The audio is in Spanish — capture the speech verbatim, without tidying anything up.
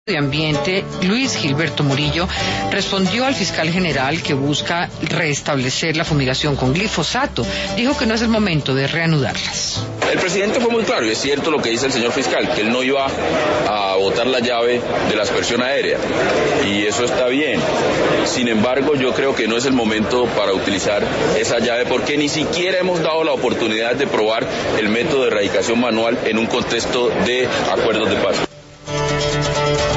de Ambiente, Luis Gilberto Murillo, respondió al fiscal general que busca restablecer la fumigación con glifosato. Dijo que no es el momento de reanudarlas. El presidente fue muy claro, y es cierto lo que dice el señor fiscal, que él no iba a botar la llave de la aspersión aérea, y eso está bien. Sin embargo, yo creo que no es el momento para utilizar esa llave, porque ni siquiera hemos dado la oportunidad de probar el método de erradicación manual en un contexto de acuerdos de paz.